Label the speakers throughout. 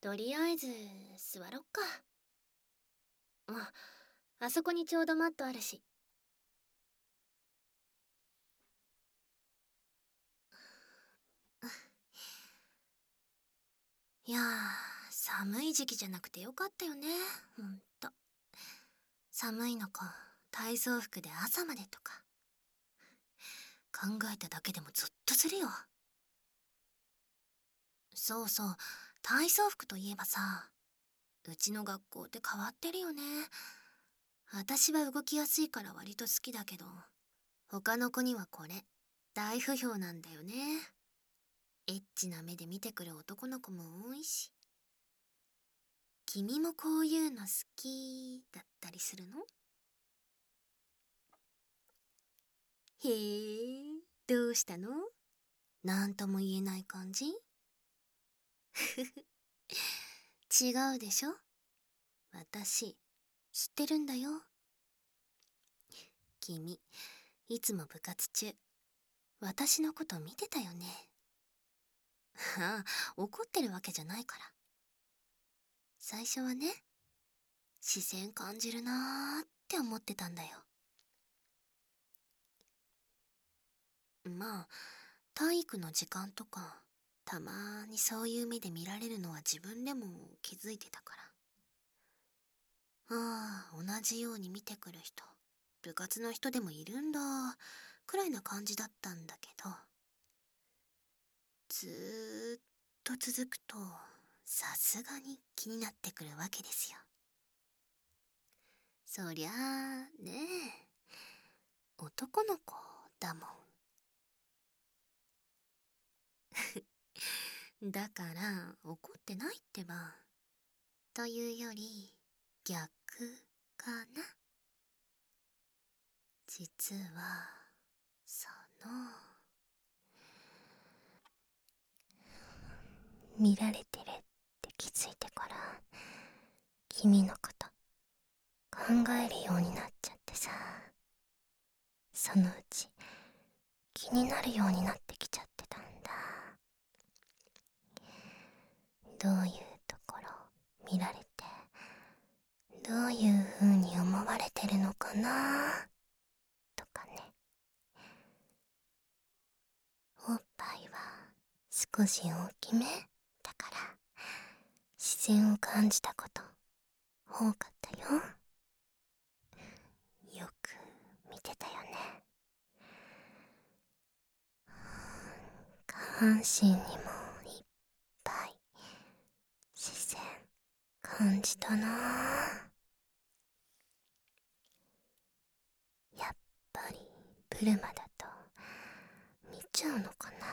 Speaker 1: とりあえず座ろっか。あそこにちょうどマットあるし。いやー、寒い時期じゃなくてよかったよね。ほんと。寒いのか、体操服で朝までとか。考えただけでもゾッとするよ。そうそう、体操服といえばさ、うちの学校って変わってるよね。私は動きやすいから割と好きだけど、他の子にはこれ、大不評なんだよね。エッチな目で見てくる男の子も多いし。君もこういうの好きだったりするの？へえ、どうしたの？なんとも言えない感じ？違うでしょ？私、知ってるんだよ。君、いつも部活中、私のこと見てたよね。ああ、怒ってるわけじゃないから。最初はね、視線感じるなーって思ってたんだよ。まあ、体育の時間とか、たまーにそういう目で見られるのは自分でも気づいてたから。ああ、同じように見てくる人、部活の人でもいるんだ、くらいな感じだったんだけど、ずーっと続くと、さすがに気になってくるわけですよ。そりゃあ、ねえ、男の子だもん。だから怒ってないってば。というより逆かな。実はその見られてるって気づいてから君のこと考えるようになっちゃってさ、そのうち気になるようになってきちゃってたんだ。どういうところ見られて、どういう風に思われてるのかなとかね。おっぱいは少し大きめだから視線を感じたこと多かったよ。よく見てたよね。下半身にもいっぱい視線感じたな。やっぱりブルマだと見ちゃうのかな。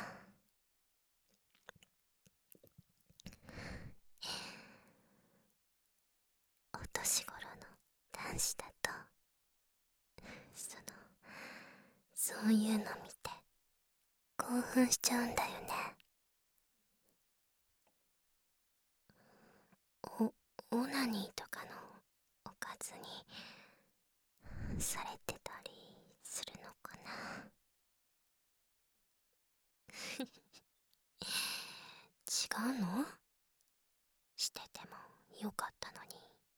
Speaker 1: お年頃の男子だとそういうの見て興奮しちゃうんだよね。オナニーとかのおかずにされてたりするのかな。違うの？しててもよかったのに。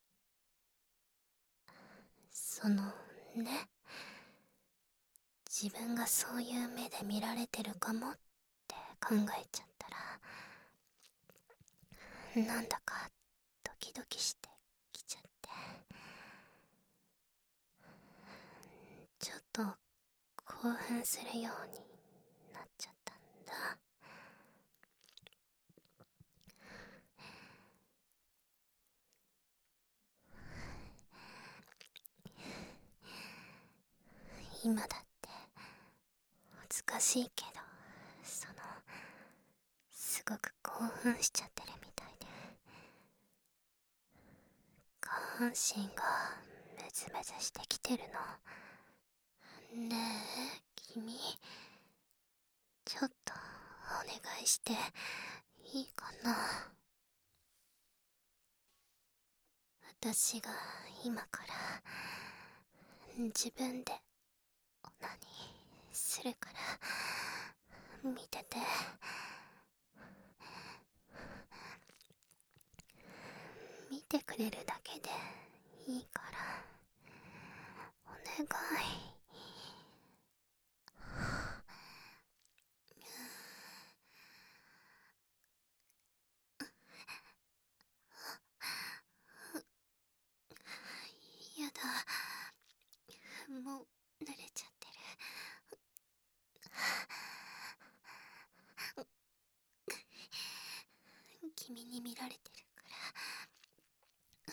Speaker 1: ね、自分がそういう目で見られてるかもって考えちゃったら、なんだかドキドキしてきちゃって、ちょっと興奮するようになっちゃったんだ。今だって恥ずかしいけど、すごく興奮しちゃってるみたいで、下半身がムズムズしてきてるの。ねえ、君、ちょっとお願いしていいかな。私が今から自分でオナニーするから見てて。 てくれるだけでいいから、お願い。やだ、もう慣れちゃってる。君に見られてるから、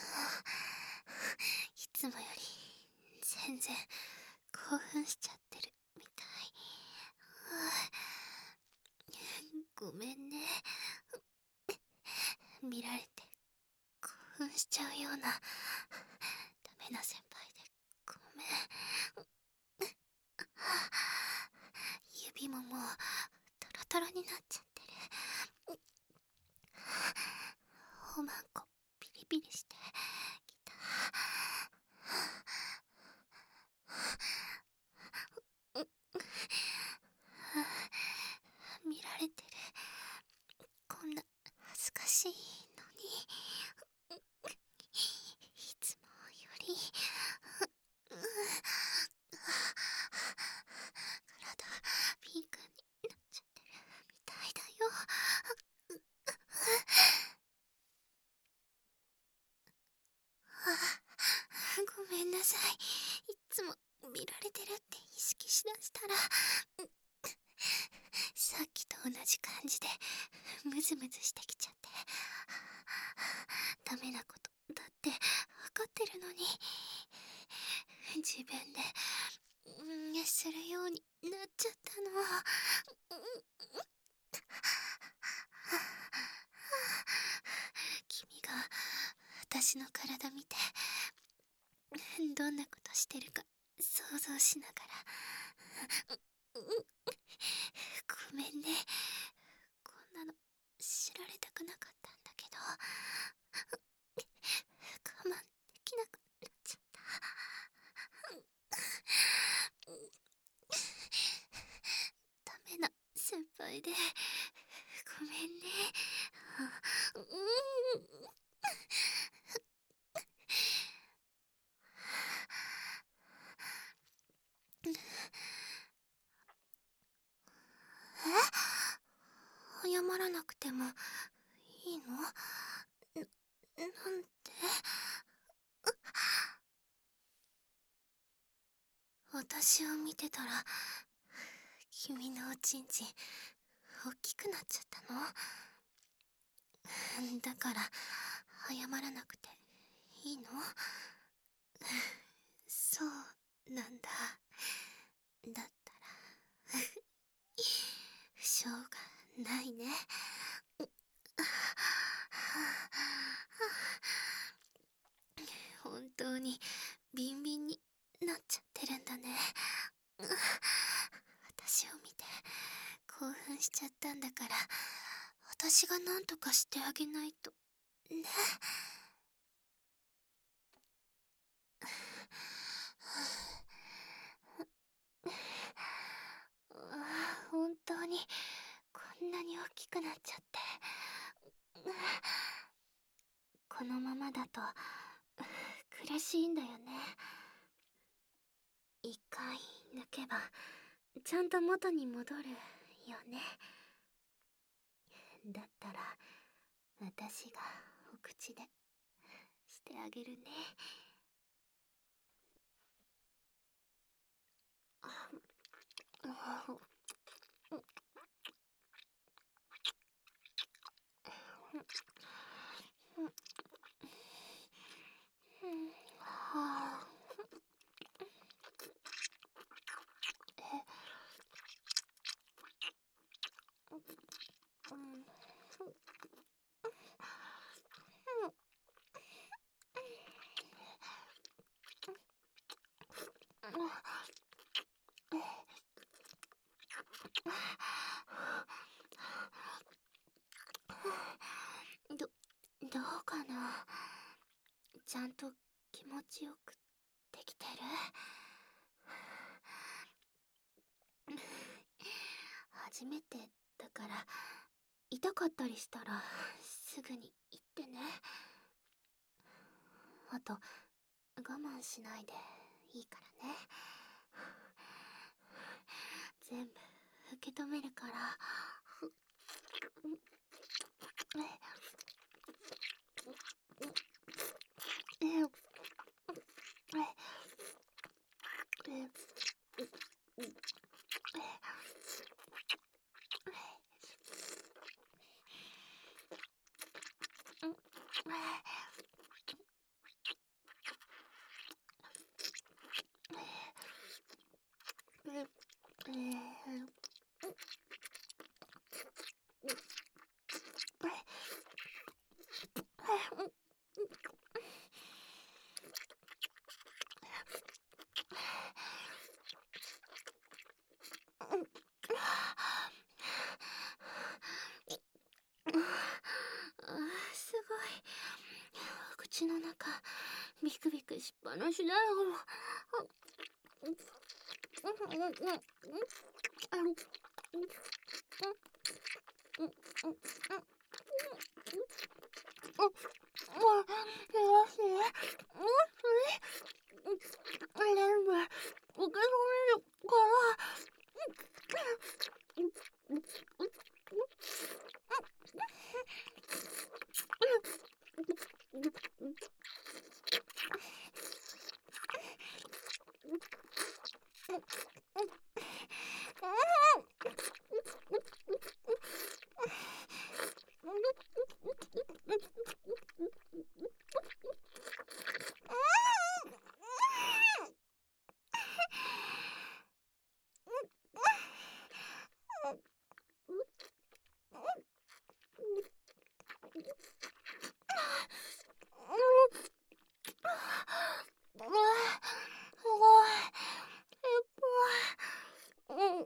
Speaker 1: いつもより全然興奮しちゃってるみたい。ごめんね。見られて興奮しちゃうようなダメな先輩でごめん。指ももうトロトロになっちゃってる。おまんこピリピリしてきた。見られてる。こんな恥ずかしいのに。いつもより体ピンクになっちゃってるみたいだよ。ごめんなさい。いつも見られてるって意識しだしたら、さっきと同じ感じでムズムズしてきちゃって。ダメなことだって分かってるのに、自分でするようになっちゃったの。君が私の体見てどんなことしてるか想像しながら、ごめんね。こんなの知られたくなかったんだけど、我慢できなくなっちゃった。ダメな先輩でごめんね。謝らなくてもいいの？なんで？私を見てたら君のおちんちん大きくなっちゃったの？だから謝らなくていいの？そうなんだ。だったらしょうがないね。本当にビンビンになっちゃってるんだね。私を見て興奮しちゃったんだから、私が何とかしてあげないとね。本当にこんなに大きくなっちゃって。このままだと苦しいんだよね。一回抜けばちゃんと元に戻るよね。だったら私がお口でしてあげるね。どうかな？ちゃんと気持ちよくできてる？初めてだから痛かったりしたらすぐに言ってね。 あと、我慢しないでいいからね。全部受け止めるから。すごい。口の中ビクビクしっぱなしだよ。全部受け止めるから。すごい。いっぱい。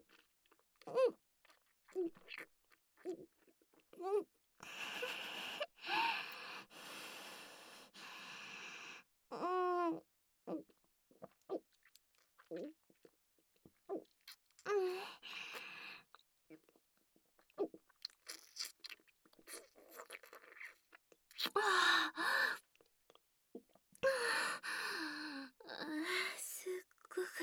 Speaker 1: すっごく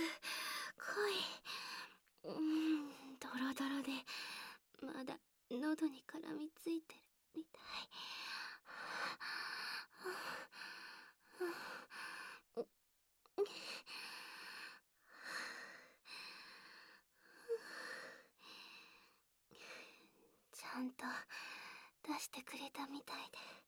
Speaker 1: 濃い。ドロドロでまだ喉に絡みついてるみたい。ちゃんと出してくれたみたいで。